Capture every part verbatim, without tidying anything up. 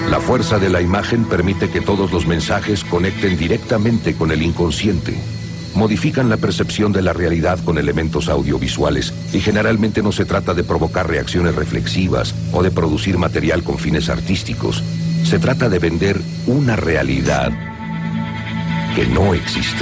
La fuerza de la imagen permite que todos los mensajes conecten directamente con el inconsciente. Modifican la percepción de la realidad con elementos audiovisuales y generalmente no se trata de provocar reacciones reflexivas o de producir material con fines artísticos. Se trata de vender una realidad que no existe.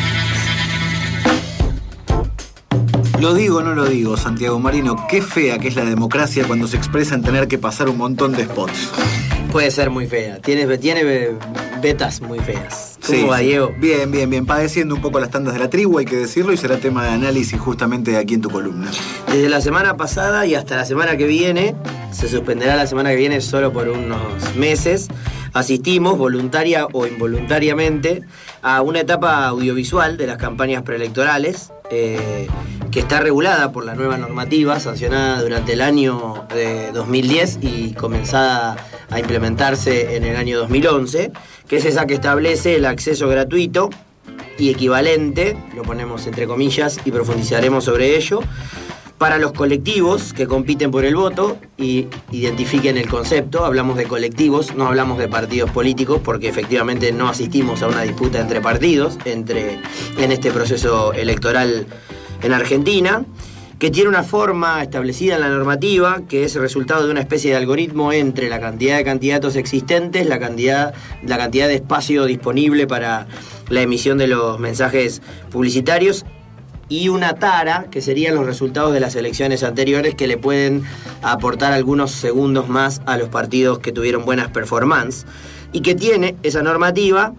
Lo digo o no lo digo, Santiago Marino, qué fea que es la democracia cuando se expresa en tener que pasar un montón de spots. Puede ser muy fea, tiene, tiene betas muy feas. ¿Cómo Sí, va, sí. Diego? Bien, bien, bien. Padeciendo un poco las tandas de la tribu, hay que decirlo, y será tema de análisis justamente aquí en tu columna. Desde la semana pasada y hasta la semana que viene, se suspenderá la semana que viene solo por unos meses, asistimos, voluntaria o involuntariamente, a una etapa audiovisual de las campañas preelectorales, eh, que está regulada por la nueva normativa sancionada durante el año de dos mil diez y comenzada a implementarse en el año dos mil once, que es esa que establece el acceso gratuito y equivalente, lo ponemos entre comillas y profundizaremos sobre ello, para los colectivos que compiten por el voto y identifiquen el concepto. Hablamos de colectivos, no hablamos de partidos políticos, porque efectivamente no asistimos a una disputa entre partidos entre, en este proceso electoral en Argentina, que tiene una forma establecida en la normativa, que es el resultado de una especie de algoritmo entre la cantidad de candidatos existentes, la cantidad, la cantidad de espacio disponible para la emisión de los mensajes publicitarios, y una tara, que serían los resultados de las elecciones anteriores, que le pueden aportar algunos segundos más a los partidos que tuvieron buenas performances, y que tiene esa normativa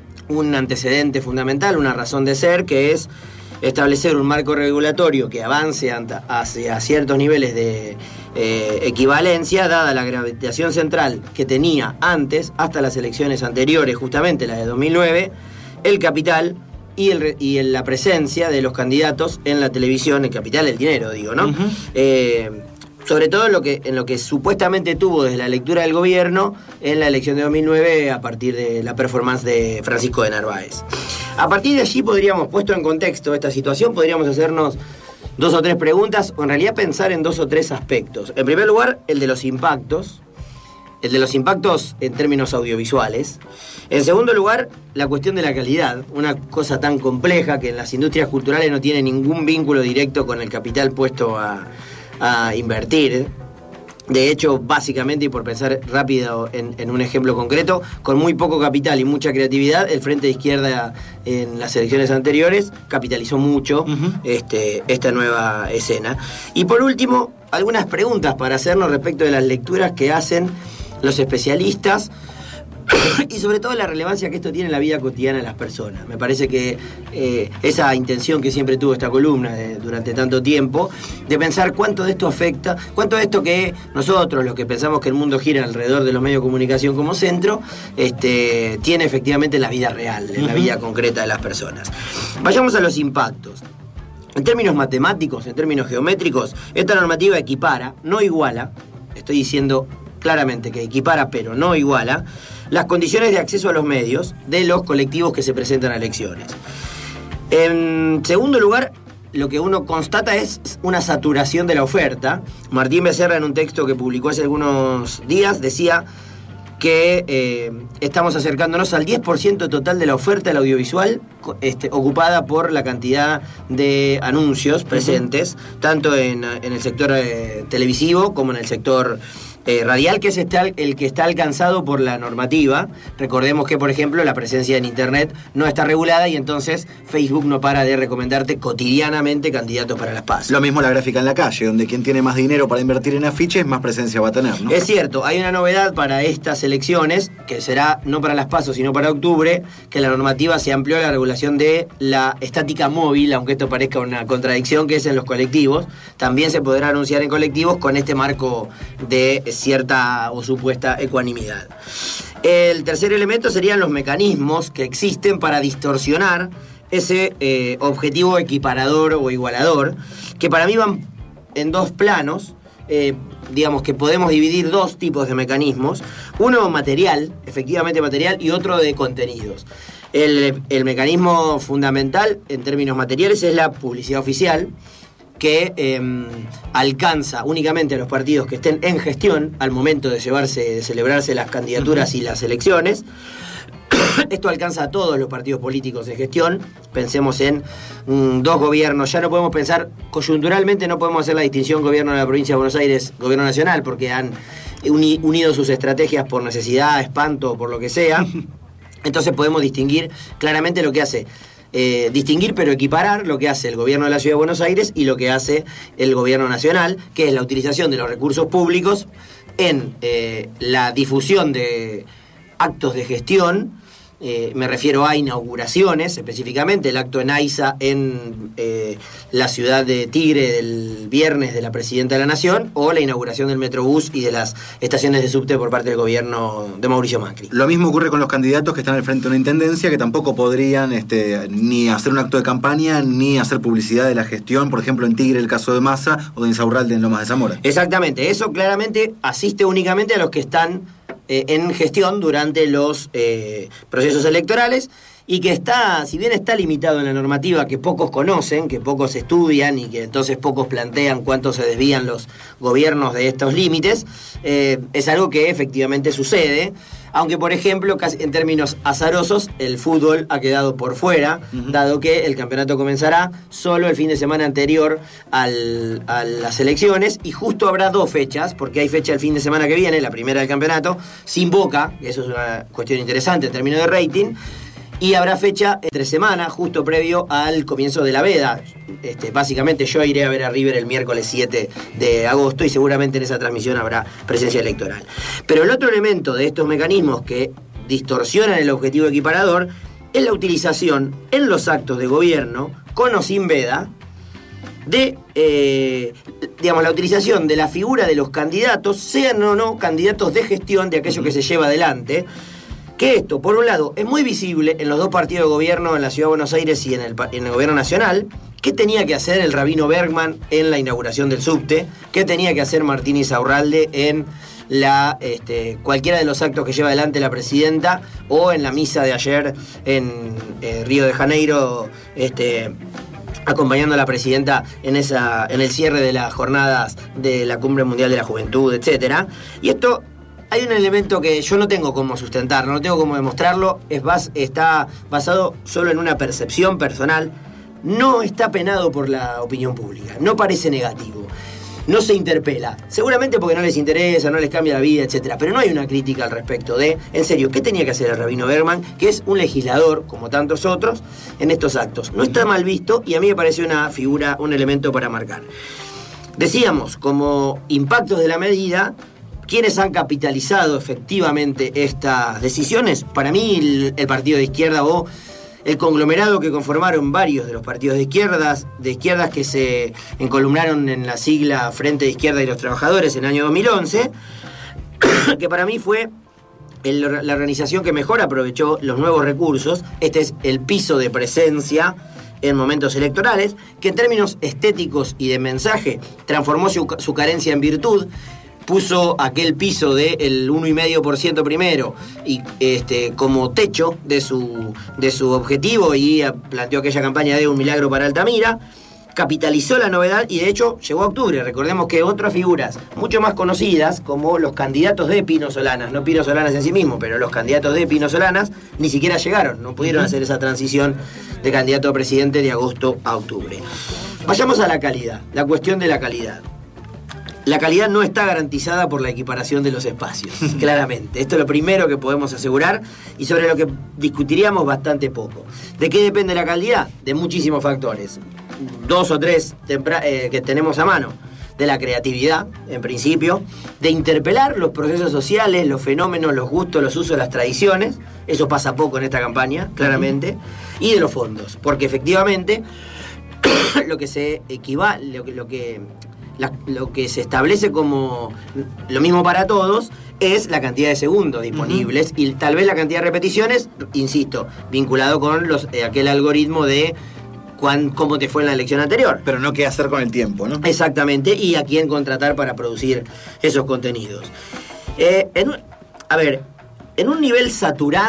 un antecedente fundamental, una razón de ser, que es establecer un marco regulatorio que avance hacia ciertos niveles de eh, equivalencia, dada la gravitación central que tenía antes, hasta las elecciones anteriores, justamente las de dos mil nueve, el capital y, el, y la presencia de los candidatos en la televisión, el capital, el dinero, digo, ¿no? Uh-huh. Eh, sobre todo en lo, que, en lo que supuestamente tuvo desde la lectura del gobierno en la elección de dos mil nueve a partir de la performance de Francisco de Narváez. A partir de allí podríamos, puesto en contexto esta situación, podríamos hacernos dos o tres preguntas, o en realidad pensar en dos o tres aspectos. En primer lugar, el de los impactos, el de los impactos en términos audiovisuales. En segundo lugar, la cuestión de la calidad, una cosa tan compleja que en las industrias culturales no tiene ningún vínculo directo con el capital puesto a, a invertir. De hecho, básicamente, y por pensar rápido en, en un ejemplo concreto, con muy poco capital y mucha creatividad, el Frente de Izquierda en las elecciones anteriores capitalizó mucho uh-huh. este, esta nueva escena. Y por último, algunas preguntas para hacernos respecto de las lecturas que hacen los especialistas y sobre todo la relevancia que esto tiene en la vida cotidiana de las personas. Me parece que eh, esa intención que siempre tuvo esta columna de, durante tanto tiempo, de pensar cuánto de esto afecta, cuánto de esto que nosotros, los que pensamos que el mundo gira alrededor de los medios de comunicación como centro, este, tiene efectivamente en la vida real, en uh-huh. la vida concreta de las personas. Vayamos a los impactos. En términos matemáticos, en términos geométricos, esta normativa equipara, no iguala, estoy diciendo claramente que equipara pero no iguala, las condiciones de acceso a los medios de los colectivos que se presentan a elecciones. En segundo lugar, lo que uno constata es una saturación de la oferta. Martín Becerra, en un texto que publicó hace algunos días, decía que eh, estamos acercándonos al diez por ciento total de la oferta del audiovisual este, ocupada por la cantidad de anuncios presentes, uh-huh. tanto en, en el sector eh, televisivo como en el sector Eh, radial, que es el que está alcanzado por la normativa. Recordemos que, por ejemplo, la presencia en Internet no está regulada y entonces Facebook no para de recomendarte cotidianamente candidatos para las PASO. Lo mismo la gráfica en la calle, donde quien tiene más dinero para invertir en afiches, más presencia va a tener, ¿no? Es cierto, hay una novedad para estas elecciones, que será no para las PASO, sino para octubre, que la normativa se amplió a la regulación de la estática móvil, aunque esto parezca una contradicción, que es en los colectivos. También se podrá anunciar en colectivos con este marco de cierta o supuesta ecuanimidad. El tercer elemento serían los mecanismos que existen para distorsionar ese eh, objetivo equiparador o igualador, que para mí van en dos planos. Eh, digamos que podemos dividir dos tipos de mecanismos, uno material, efectivamente material, y otro de contenidos. El, el mecanismo fundamental en términos materiales es la publicidad oficial, que eh, alcanza únicamente a los partidos que estén en gestión al momento de llevarse, de celebrarse las candidaturas y las elecciones. Esto alcanza a todos los partidos políticos en gestión. Pensemos en mm, dos gobiernos. Ya no podemos pensar, coyunturalmente no podemos hacer la distinción gobierno de la provincia de Buenos Aires, gobierno nacional, porque han uni, unido sus estrategias por necesidad, espanto, por lo que sea. Entonces podemos distinguir claramente lo que hace. Eh, distinguir pero equiparar lo que hace el gobierno de la Ciudad de Buenos Aires y lo que hace el gobierno nacional, que es la utilización de los recursos públicos en eh, la difusión de actos de gestión. Eh, me refiero a inauguraciones, específicamente el acto en AISA en eh, la ciudad de Tigre del viernes de la Presidenta de la Nación, o la inauguración del Metrobús y de las estaciones de subte por parte del gobierno de Mauricio Macri. Lo mismo ocurre con los candidatos que están al frente de una intendencia, que tampoco podrían este, ni hacer un acto de campaña ni hacer publicidad de la gestión, por ejemplo en Tigre el caso de Massa o de Insaurralde en Lomas de Zamora. Exactamente, eso claramente asiste únicamente a los que están Eh, en gestión durante los eh, procesos electorales, y que está, si bien está limitado en la normativa, que pocos conocen, que pocos estudian y que entonces pocos plantean cuánto se desvían los gobiernos de estos límites, eh, es algo que efectivamente sucede, aunque por ejemplo casi en términos azarosos el fútbol ha quedado por fuera, uh-huh. dado que el campeonato comenzará solo el fin de semana anterior al, a las elecciones, y justo habrá dos fechas, porque hay fecha el fin de semana que viene, la primera del campeonato, sin Boca, que eso es una cuestión interesante en términos de rating, y habrá fecha entre semana, justo previo al comienzo de la veda. Este, básicamente yo iré a ver a River el miércoles siete de agosto, y seguramente en esa transmisión habrá presencia electoral. Pero el otro elemento de estos mecanismos que distorsionan el objetivo equiparador es la utilización en los actos de gobierno, con o sin veda, de, eh, digamos, la utilización de la figura de los candidatos, sean o no candidatos de gestión de aquello que se lleva adelante. Que esto, por un lado, es muy visible en los dos partidos de gobierno en la Ciudad de Buenos Aires y en el, en el gobierno nacional. ¿Qué tenía que hacer el rabino Bergman en la inauguración del subte? ¿Qué tenía que hacer Martín Insaurralde en la, este, cualquiera de los actos que lleva adelante la presidenta, o en la misa de ayer en eh, Río de Janeiro, este, acompañando a la presidenta en, esa, en el cierre de las jornadas de la Cumbre Mundial de la Juventud, etcétera? Y esto... Hay un elemento que yo no tengo cómo sustentar, no tengo cómo demostrarlo, es bas, está basado solo en una percepción personal, no está penado por la opinión pública, no parece negativo, no se interpela, seguramente porque no les interesa, no les cambia la vida, etcétera, pero no hay una crítica al respecto de, en serio, ¿qué tenía que hacer el rabino Bergman, que es un legislador, como tantos otros, en estos actos? No está mal visto, y a mí me parece una figura, un elemento para marcar. Decíamos, como impactos de la medida, ¿quiénes han capitalizado efectivamente estas decisiones? Para mí el, el partido de izquierda, o el conglomerado que conformaron varios de los partidos de izquierdas, de izquierdas que se encolumnaron en la sigla Frente de Izquierda y los Trabajadores en el año dos mil once, que para mí fue el, la organización que mejor aprovechó los nuevos recursos. Este es el piso de presencia en momentos electorales, que en términos estéticos y de mensaje transformó su, su carencia en virtud. Puso aquel piso del uno coma cinco por ciento primero y este como techo de su, de su objetivo, y planteó aquella campaña de un milagro para Altamira. Capitalizó la novedad y de hecho llegó a octubre. Recordemos que otras figuras mucho más conocidas, como los candidatos de Pino Solanas, no Pino Solanas en sí mismo, pero los candidatos de Pino Solanas, ni siquiera llegaron, no pudieron hacer esa transición de candidato a presidente de agosto a octubre. Vayamos a la calidad, la cuestión de la calidad. La calidad no está garantizada por la equiparación de los espacios, claramente. Esto es lo primero que podemos asegurar, y sobre lo que discutiríamos bastante poco. ¿De qué depende la calidad? De muchísimos factores. Dos o tres tempra- eh, que tenemos a mano. De la creatividad, en principio. De interpelar los procesos sociales, los fenómenos, los gustos, los usos, las tradiciones. Eso pasa poco en esta campaña, claramente. Y de los fondos. Porque efectivamente, lo que se equivale, lo que... Lo que La, lo que se establece como lo mismo para todos es la cantidad de segundos disponibles, uh-huh. y tal vez la cantidad de repeticiones, insisto, vinculado con los eh, aquel algoritmo de cuán, cómo te fue en la elección anterior. Pero no qué hacer con el tiempo, ¿no? Exactamente, y a quién contratar para producir esos contenidos. Eh, en un, a ver, en un nivel saturado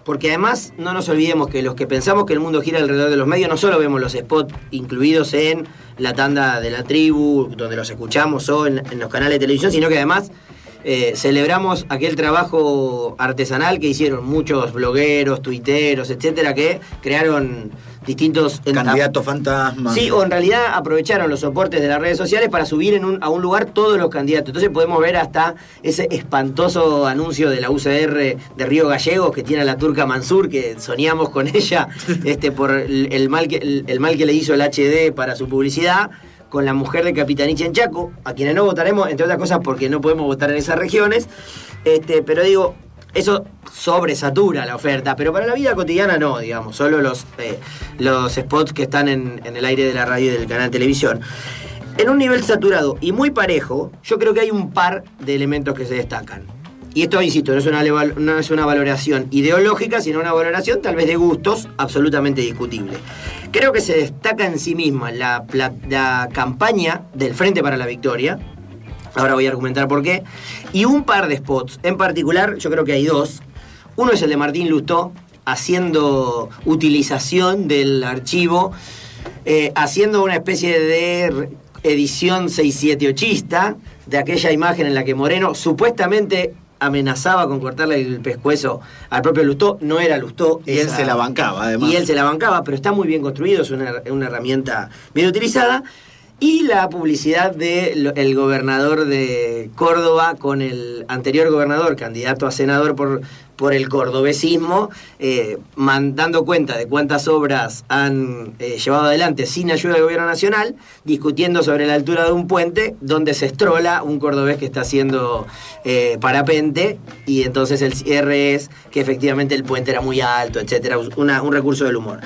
porque además no nos olvidemos que los que pensamos que el mundo gira alrededor de los medios, no solo vemos los spots incluidos en la tanda de la tribu, donde los escuchamos, o en, en los canales de televisión, sino que además eh, celebramos aquel trabajo artesanal que hicieron muchos blogueros, tuiteros, etcétera, que crearon distintos candidatos fantasmas. Sí, o en realidad aprovecharon los soportes de las redes sociales para subir en un, a un lugar todos los candidatos. Entonces podemos ver hasta ese espantoso anuncio de la U C R de Río Gallegos que tiene a la turca Mansur, que soñamos con ella este por el, el mal que el, el mal que le hizo el H D para su publicidad, con la mujer de Capitaniche en Chaco, a quienes no votaremos, entre otras cosas porque no podemos votar en esas regiones. Este, pero digo, eso sobresatura la oferta, pero para la vida cotidiana no, digamos, solo los, eh, los spots que están en, en el aire de la radio y del canal de televisión. En un nivel saturado y muy parejo, yo creo que hay un par de elementos que se destacan. Y esto, insisto, no es una, no es una valoración ideológica, sino una valoración tal vez de gustos absolutamente discutible. Creo que se destaca en sí misma la, la, la campaña del Frente para la Victoria. Ahora voy a argumentar por qué. Y un par de spots. En particular, yo creo que hay dos. Uno es el de Martín Lustó, haciendo utilización del archivo, eh, haciendo una especie de edición seiscientos setenta y ochista de aquella imagen en la que Moreno supuestamente amenazaba con cortarle el pescuezo al propio Lustó. No era Lustó. Y esa, él se la bancaba, además. Y él se la bancaba, pero está muy bien construido, es una, una herramienta bien utilizada. Y la publicidad del gobernador de Córdoba con el anterior gobernador, candidato a senador por, por el cordobesismo, eh, man, dando cuenta de cuántas obras han eh, llevado adelante sin ayuda del gobierno nacional, discutiendo sobre la altura de un puente donde se estrola un cordobés que está haciendo eh, parapente, y entonces el cierre es que efectivamente el puente era muy alto, etcétera, una, un recurso del humor.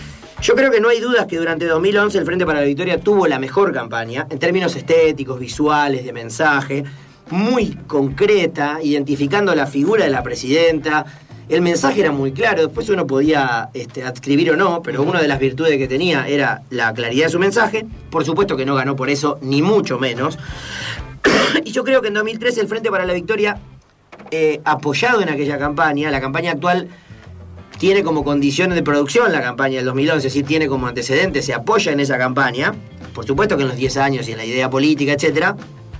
Yo creo que no hay dudas que durante dos mil once el Frente para la Victoria tuvo la mejor campaña, en términos estéticos, visuales, de mensaje, muy concreta, identificando la figura de la presidenta. El mensaje era muy claro, después uno podía este, adscribir o no, pero una de las virtudes que tenía era la claridad de su mensaje. Por supuesto que no ganó por eso, ni mucho menos. Y yo creo que en dos mil trece el Frente para la Victoria, eh, apoyado en aquella campaña, la campaña actual tiene como condiciones de producción la campaña del dos mil once, sí tiene como antecedente, se apoya en esa campaña, por supuesto que en los diez años y en la idea política, etcétera,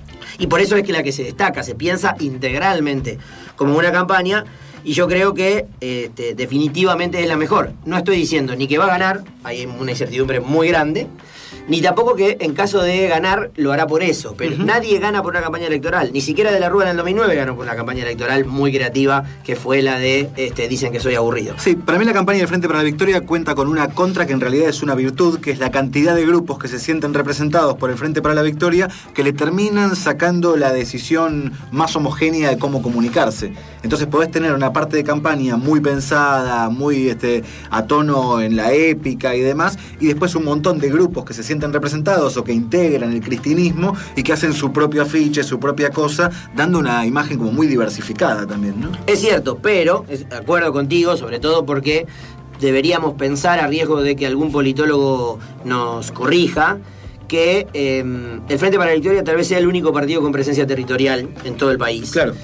y por eso es que la que se destaca, se piensa integralmente como una campaña, y yo creo que este, definitivamente es la mejor. No estoy diciendo ni que va a ganar, hay una incertidumbre muy grande, ni tampoco que en caso de ganar lo hará por eso, pero uh-huh. Nadie gana por una campaña electoral, ni siquiera De la Rúa en el dos mil nueve ganó por una campaña electoral muy creativa, que fue la de este, dicen que soy aburrido. Sí, para mí la campaña del Frente para la Victoria cuenta con una contra que en realidad es una virtud, que es la cantidad de grupos que se sienten representados por el Frente para la Victoria, que le terminan sacando la decisión más homogénea de cómo comunicarse. Entonces podés tener una parte de campaña muy pensada, muy este, a tono en la épica y demás, y después un montón de grupos que se sienten representados o que integran el cristinismo y que hacen su propio afiche, su propia cosa, dando una imagen como muy diversificada también, ¿no? Es cierto, pero, de acuerdo contigo, sobre todo porque deberíamos pensar, a riesgo de que algún politólogo nos corrija, que eh, el Frente para la Victoria tal vez sea el único partido con presencia territorial en todo el país. Claro.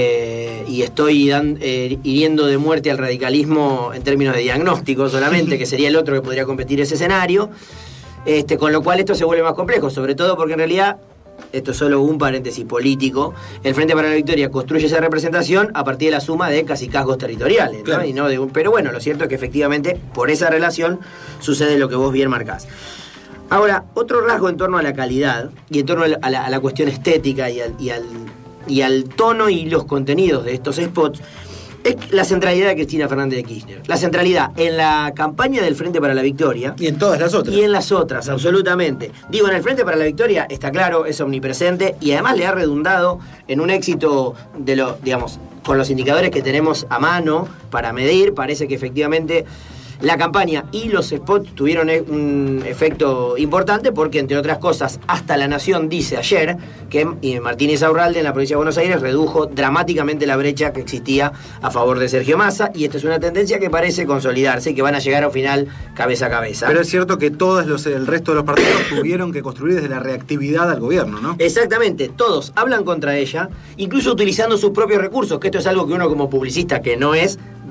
Eh, y estoy dan, eh, hiriendo de muerte al radicalismo en términos de diagnóstico solamente, que sería el otro que podría competir ese escenario. Este, con lo cual esto se vuelve más complejo, sobre todo porque en realidad, esto es solo un paréntesis político, el Frente para la Victoria construye esa representación a partir de la suma de cacicazgos territoriales, ¿no? Claro. Y no de un, pero bueno, lo cierto es que efectivamente por esa relación sucede lo que vos bien marcás. Ahora, otro rasgo en torno a la calidad y en torno a la, a la cuestión estética y al, y, al, y al tono y los contenidos de estos spots es la centralidad de Cristina Fernández de Kirchner. La centralidad en la campaña del Frente para la Victoria. Y en todas las otras. Y en las otras, absolutamente. Digo, en el Frente para la Victoria está claro, es omnipresente y además le ha redundado en un éxito de lo, digamos, con los indicadores que tenemos a mano para medir. Parece que efectivamente la campaña y los spots tuvieron un efecto importante porque, entre otras cosas, hasta La Nación dice ayer que Martínez Aurralde en la provincia de Buenos Aires redujo dramáticamente la brecha que existía a favor de Sergio Massa, y esta es una tendencia que parece consolidarse y que van a llegar a un final cabeza a cabeza. Pero es cierto que todos los, el resto de los partidos tuvieron que construir desde la reactividad al gobierno, ¿no? Exactamente, todos hablan contra ella, incluso utilizando sus propios recursos, que esto es algo que uno como publicista, que no es,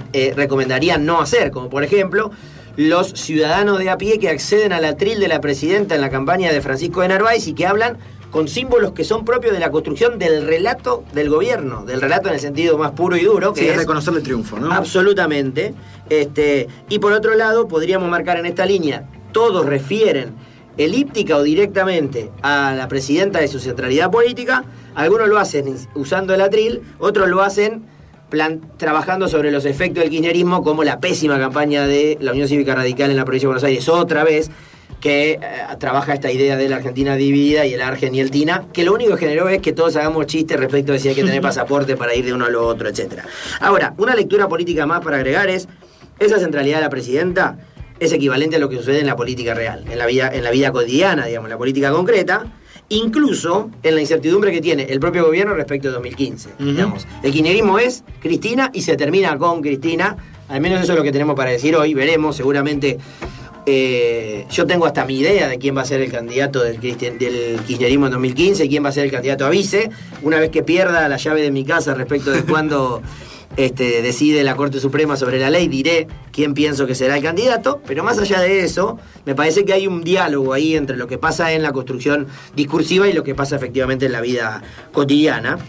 eh, recomendarían no hacer, como por ejemplo los ciudadanos de a pie que acceden al atril de la presidenta en la campaña de Francisco de Narváez y que hablan con símbolos que son propios de la construcción del relato del gobierno, del relato en el sentido más puro y duro, que sí, es reconocerle el triunfo, ¿no? Absolutamente. Este, y por otro lado, podríamos marcar en esta línea, todos refieren elíptica o directamente a la presidenta de su centralidad política, algunos lo hacen usando el atril, otros lo hacen plan, trabajando sobre los efectos del kirchnerismo, como la pésima campaña de la Unión Cívica Radical en la provincia de Buenos Aires, otra vez, que eh, trabaja esta idea de la Argentina dividida y el Argen y el Tina, que lo único que generó es que todos hagamos chistes respecto de si hay que tener pasaporte para ir de uno a lo otro, etcétera. Ahora, una lectura política más para agregar es, esa centralidad de la presidenta es equivalente a lo que sucede en la política real, en la vida, en la vida cotidiana, digamos, la política concreta, incluso en la incertidumbre que tiene el propio gobierno respecto de dos mil quince. Uh-huh. Digamos. El kirchnerismo es Cristina y se termina con Cristina, al menos eso es lo que tenemos para decir hoy, veremos, seguramente. Eh, yo tengo hasta mi idea de quién va a ser el candidato del, del kirchnerismo en dos mil quince, quién va a ser el candidato a vice, una vez que pierda la llave de mi casa respecto de cuándo este, decide la Corte Suprema sobre la ley, diré quién pienso que será el candidato, pero más allá de eso, me parece que hay un diálogo ahí entre lo que pasa en la construcción discursiva y lo que pasa efectivamente en la vida cotidiana.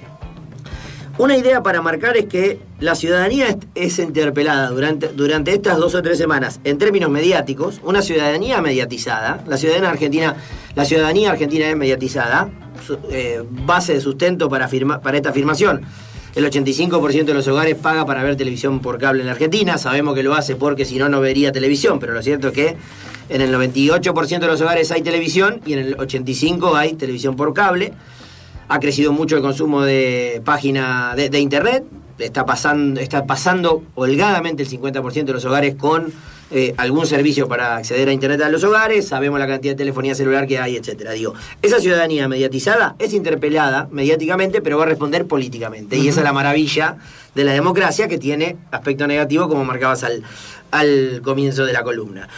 Una idea para marcar es que la ciudadanía es, es interpelada durante, durante estas dos o tres semanas en términos mediáticos, una ciudadanía mediatizada, la ciudadanía argentina, la ciudadanía argentina es mediatizada, su, eh, base de sustento para, firma, para esta afirmación. El ochenta y cinco por ciento de los hogares paga para ver televisión por cable en la Argentina, sabemos que lo hace porque si no, no vería televisión, pero lo cierto es que en el noventa y ocho por ciento de los hogares hay televisión y en el ochenta y cinco por ciento hay televisión por cable. Ha crecido mucho el consumo de página de, de internet, está pasando, está pasando holgadamente el cincuenta por ciento de los hogares con eh, algún servicio para acceder a internet a los hogares, sabemos la cantidad de telefonía celular que hay, etcétera. Digo, esa ciudadanía mediatizada es interpelada mediáticamente, pero va a responder políticamente. Uh-huh. Y esa es la maravilla de la democracia, que tiene aspecto negativo, como marcabas al, al comienzo de la columna.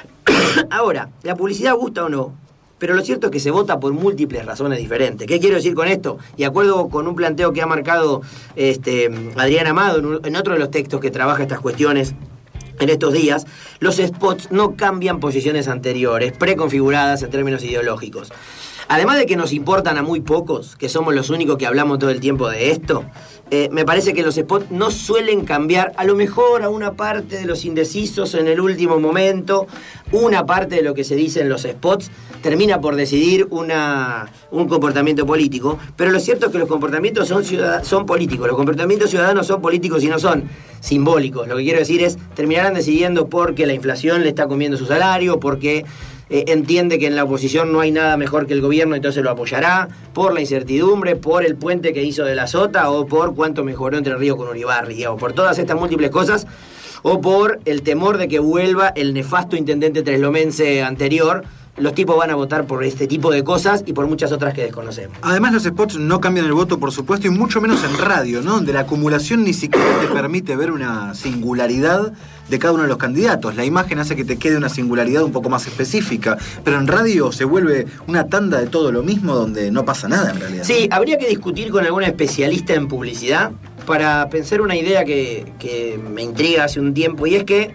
Ahora, ¿la publicidad gusta o no? Pero lo cierto es que se vota por múltiples razones diferentes. ¿Qué quiero decir con esto? Y acuerdo con un planteo que ha marcado este, Adrián Amado en, un, en otro de los textos que trabaja estas cuestiones en estos días, los spots no cambian posiciones anteriores, preconfiguradas en términos ideológicos. Además de que nos importan a muy pocos, que somos los únicos que hablamos todo el tiempo de esto, eh, me parece que los spots no suelen cambiar, a lo mejor a una parte de los indecisos en el último momento, una parte de lo que se dice en los spots termina por decidir una, un comportamiento político, pero lo cierto es que los comportamientos son, ciudad- son políticos, los comportamientos ciudadanos son políticos y no son simbólicos. Lo que quiero decir es, terminarán decidiendo porque la inflación le está comiendo su salario, porque eh, entiende que en la oposición no hay nada mejor que el gobierno, entonces lo apoyará, por la incertidumbre, por el puente que hizo de la Sota, o por cuánto mejoró Entre Ríos con Uribarri, o por todas estas múltiples cosas, o por el temor de que vuelva el nefasto intendente treslomense anterior. Los tipos van a votar por este tipo de cosas y por muchas otras que desconocemos. Además, los spots no cambian el voto, por supuesto, y mucho menos en radio, ¿no? Donde la acumulación ni siquiera te permite ver una singularidad de cada uno de los candidatos. La imagen hace que te quede una singularidad un poco más específica, pero en radio se vuelve una tanda de todo lo mismo donde no pasa nada en realidad. Sí, habría que discutir con algún especialista en publicidad para pensar una idea que, que me intriga hace un tiempo, y es que,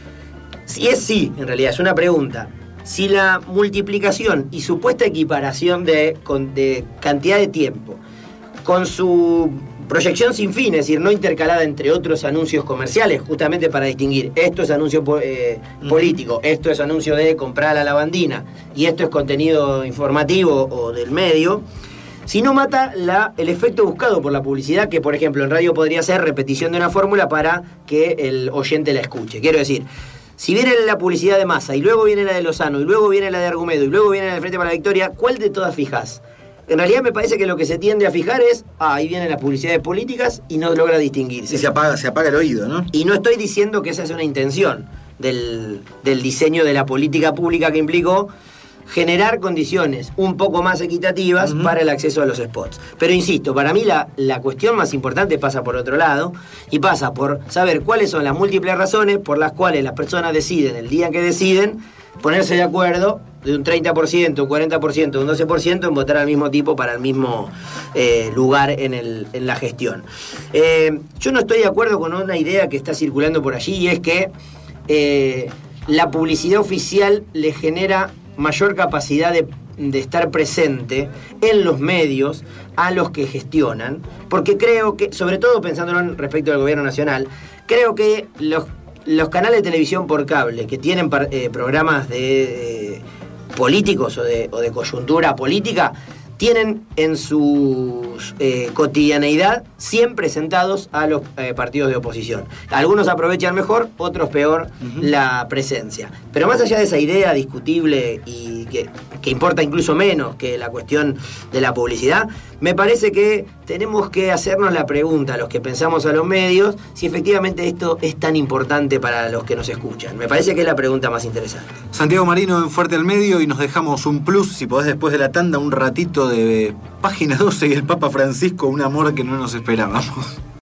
si es sí, en realidad, es una pregunta, si la multiplicación y supuesta equiparación de, con, de cantidad de tiempo con su proyección sin fin, es decir, no intercalada entre otros anuncios comerciales, justamente para distinguir, esto es anuncio eh, político, esto es anuncio de comprar la lavandina y esto es contenido informativo o del medio, si no mata la, el efecto buscado por la publicidad, que por ejemplo en radio podría ser repetición de una fórmula para que el oyente la escuche. Quiero decir, si viene la publicidad de Massa y luego viene la de Lozano y luego viene la de Argumedo y luego viene la del Frente para la Victoria, ¿cuál de todas fijas? En realidad me parece que lo que se tiende a fijar es, ah, ahí vienen las publicidades políticas y no logra distinguirse. Y se apaga, se apaga el oído, ¿no? Y no estoy diciendo que esa es una intención del, del diseño de la política pública que implicó generar condiciones un poco más equitativas uh-huh. para el acceso a los spots. Pero insisto, para mí la, la cuestión más importante pasa por otro lado, y pasa por saber cuáles son las múltiples razones por las cuales las personas deciden, el día en que deciden, ponerse de acuerdo de un treinta por ciento, un cuarenta por ciento, un doce por ciento en votar al mismo tipo para el mismo eh, lugar en, el, en la gestión. Eh, yo no estoy de acuerdo con una idea que está circulando por allí, y es que eh, la publicidad oficial le genera mayor capacidad de, de estar presente en los medios a los que gestionan, porque creo que, sobre todo pensándolo respecto al gobierno nacional, creo que los, los canales de televisión por cable que tienen eh, programas de eh, políticos o de, o de coyuntura política, tienen en su eh, cotidianeidad siempre sentados a los eh, partidos de oposición. Algunos aprovechan mejor, otros peor uh-huh. la presencia. Pero más allá de esa idea discutible y que, que importa incluso menos que la cuestión de la publicidad, me parece que tenemos que hacernos la pregunta, los que pensamos a los medios, si efectivamente esto es tan importante para los que nos escuchan. Me parece que es la pregunta más interesante. Santiago Marino en Fuerte al Medio, y nos dejamos un plus, si podés después de la tanda, un ratito de Página doce y el Papa Francisco, un amor que no nos esperábamos.